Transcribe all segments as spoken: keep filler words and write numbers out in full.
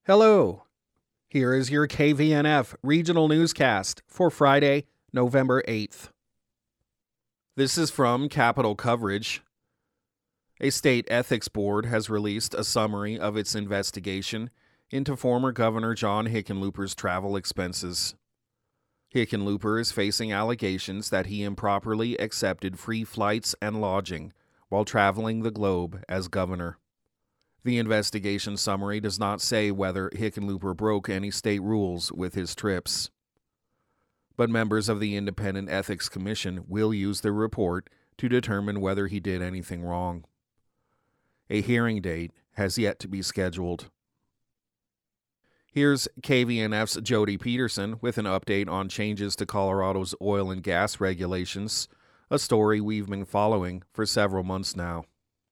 Hello, here is your K V N F regional newscast for Friday, November eighth. This is from Capital Coverage. A state ethics board has released a summary of its investigation into former Governor John Hickenlooper's travel expenses. Hickenlooper is facing allegations that he improperly accepted free flights and lodging while traveling the globe as governor. The investigation summary does not say whether Hickenlooper broke any state rules with his trips. But members of the Independent Ethics Commission will use the report to determine whether he did anything wrong. A hearing date has yet to be scheduled. Here's K V N F's Jody Peterson with an update on changes to Colorado's oil and gas regulations, a story we've been following for several months now.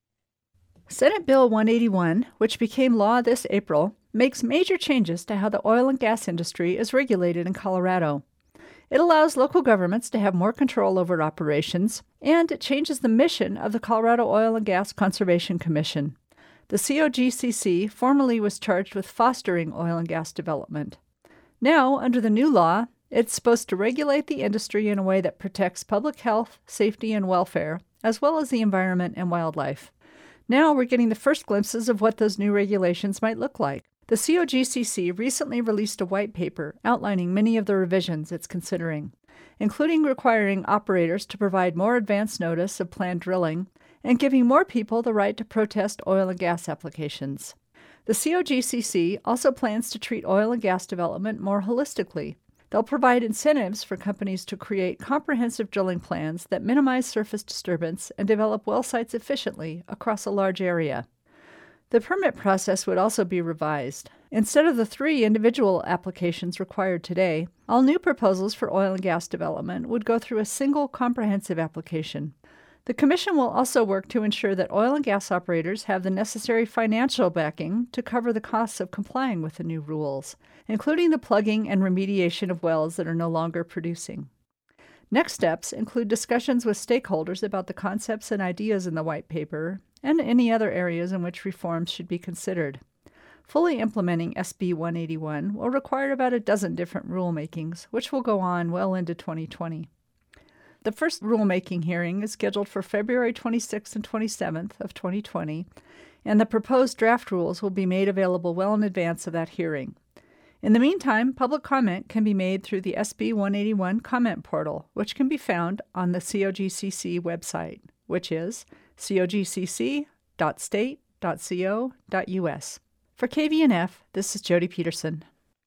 Senate Bill one eighty-one, which became law this April, makes major changes to how the oil and gas industry is regulated in Colorado. It allows local governments to have more control over operations, and it changes the mission of the Colorado Oil and Gas Conservation Commission. The C O G C C formerly was charged with fostering oil and gas development. Now, under the new law, it's supposed to regulate the industry in a way that protects public health, safety, and welfare, as well as the environment and wildlife. Now we're getting the first glimpses of what those new regulations might look like. The C O G C C recently released a white paper outlining many of the revisions it's considering, including requiring operators to provide more advance notice of planned drilling and giving more people the right to protest oil and gas applications. The C O G C C also plans to treat oil and gas development more holistically. They'll provide incentives for companies to create comprehensive drilling plans that minimize surface disturbance and develop well sites efficiently across a large area. The permit process would also be revised. Instead of the three individual applications required today, all new proposals for oil and gas development would go through a single comprehensive application. The Commission will also work to ensure that oil and gas operators have the necessary financial backing to cover the costs of complying with the new rules, including the plugging and remediation of wells that are no longer producing. Next steps include discussions with stakeholders about the concepts and ideas in the white paper and any other areas in which reforms should be considered. Fully implementing S B one eighty-one will require about a dozen different rulemakings, which will go on well into twenty twenty. The first rulemaking hearing is scheduled for February twenty-sixth and twenty-seventh of twenty twenty, and the proposed draft rules will be made available well in advance of that hearing. In the meantime, public comment can be made through the S B one eighty-one comment portal, which can be found on the C O G C C website, which is c o g c c dot state dot co dot u s. For K V N F, this is Jody Peterson.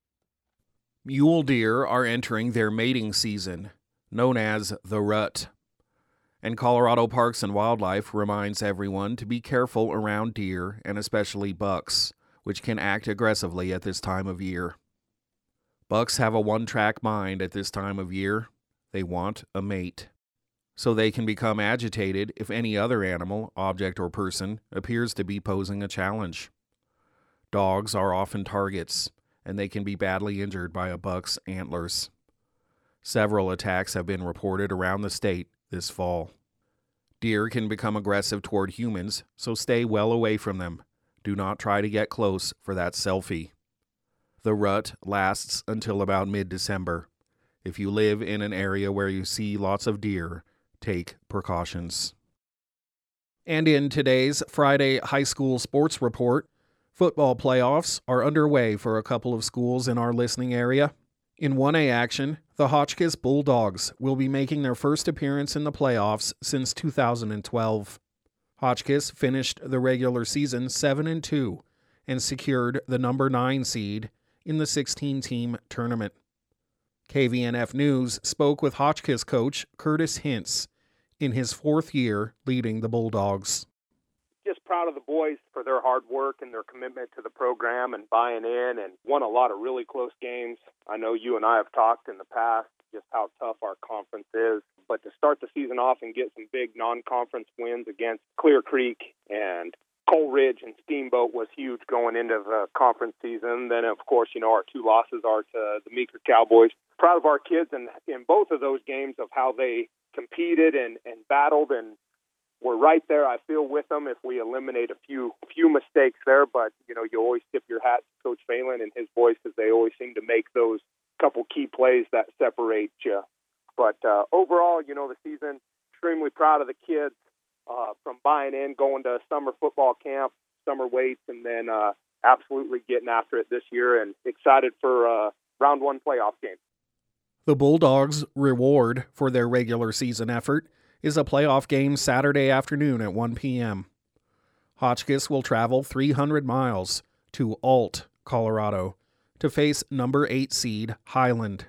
Mule deer are entering their mating season, known as the rut. And Colorado Parks and Wildlife reminds everyone to be careful around deer and especially bucks, which can act aggressively at this time of year. Bucks have a one-track mind at this time of year. They want a mate. So they can become agitated if any other animal, object, or person appears to be posing a challenge. Dogs are often targets, and they can be badly injured by a buck's antlers. Several attacks have been reported around the state this fall. Deer can become aggressive toward humans, so stay well away from them. Do not try to get close for that selfie. The rut lasts until about mid-December. If you live in an area where you see lots of deer, take precautions. And in today's Friday high school sports report, football playoffs are underway for a couple of schools in our listening area. In one A action, the Hotchkiss Bulldogs will be making their first appearance in the playoffs since two thousand twelve. Hotchkiss finished the regular season seven and two and secured the number nine seed in the sixteen-team tournament. K V N F News spoke with Hotchkiss coach Curtis Hintz in his fourth year leading the Bulldogs. Just proud of the boys for their hard work and their commitment to the program and buying in, and won a lot of really close games. I know you and I have talked in the past just how tough our conference is, but to start the season off and get some big non-conference wins against Clear Creek and Coal Ridge and Steamboat was huge going into the conference season. Then, of course, you know, our two losses are to the Meeker Cowboys. Proud of our kids and in both of those games of how they competed and, and battled and we're right there, I feel, with them if we eliminate a few few mistakes there. But, you know, you always tip your hat to Coach Phelan and his boys because they always seem to make those couple key plays that separate you. But uh, overall, you know, the season, extremely proud of the kids uh, from buying in, going to summer football camp, summer weights, and then uh, absolutely getting after it this year, and excited for uh, round one playoff game. The Bulldogs' reward for their regular season effort is a playoff game Saturday afternoon at one p.m. Hotchkiss will travel three hundred miles to Ault, Colorado, to face number eight seed Highland.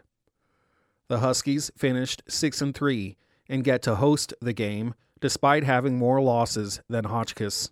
The Huskies finished six and three and get to host the game despite having more losses than Hotchkiss.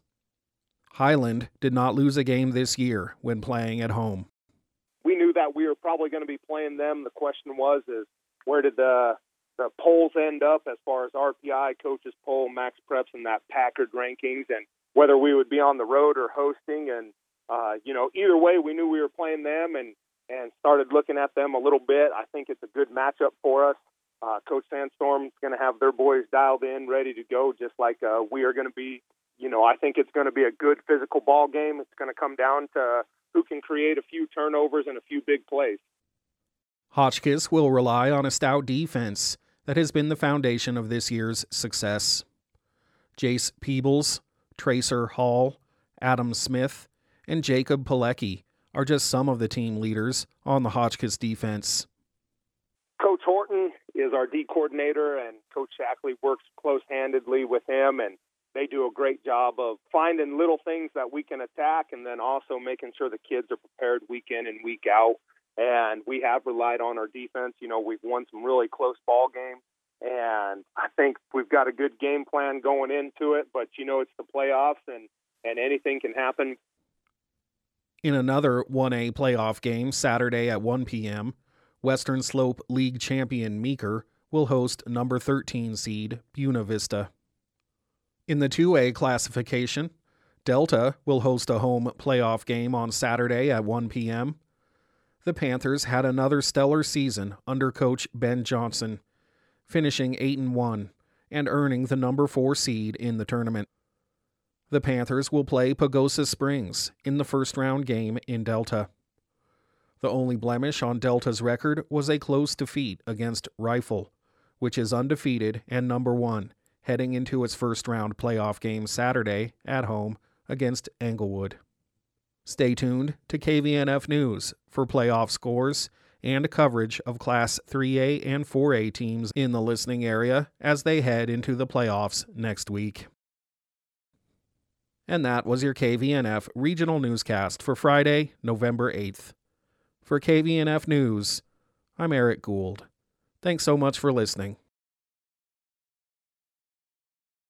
Highland did not lose a game this year when playing at home. We knew that we were probably going to be playing them. The question was, is where did the the polls end up as far as R P I, coaches poll, Max Preps, and that Packard rankings, and whether we would be on the road or hosting. And, uh, you know, either way, we knew we were playing them and, and started looking at them a little bit. I think it's a good matchup for us. Uh, Coach Sandstorm's going to have their boys dialed in, ready to go, just like uh, we are going to be. You know, I think it's going to be a good physical ball game. It's going to come down to who can create a few turnovers and a few big plays. Hotchkiss will rely on a stout defense that has been the foundation of this year's success. Jace Peebles, Tracer Hall, Adam Smith, and Jacob Pilecki are just some of the team leaders on the Hotchkiss defense. Coach Horton is our D coordinator, and Coach Shackley works close-handedly with him, and they do a great job of finding little things that we can attack and then also making sure the kids are prepared week in and week out. And we have relied on our defense. You know, we've won some really close ball games, and I think we've got a good game plan going into it. But, you know, it's the playoffs, and, and anything can happen. In another one A playoff game Saturday at one p.m., Western Slope League champion Meeker will host number thirteen seed Buena Vista. In the two A classification, Delta will host a home playoff game on Saturday at one p.m. The Panthers had another stellar season under coach Ben Johnson, finishing eight and one and earning the number four seed in the tournament. The Panthers will play Pagosa Springs in the first round game in Delta. The only blemish on Delta's record was a close defeat against Rifle, which is undefeated and number one, heading into its first round playoff game Saturday at home against Englewood. Stay tuned to K V N F News for playoff scores and coverage of Class three A and four A teams in the listening area as they head into the playoffs next week. And that was your K V N F Regional Newscast for Friday, November eighth. For K V N F News, I'm Eric Gould. Thanks so much for listening.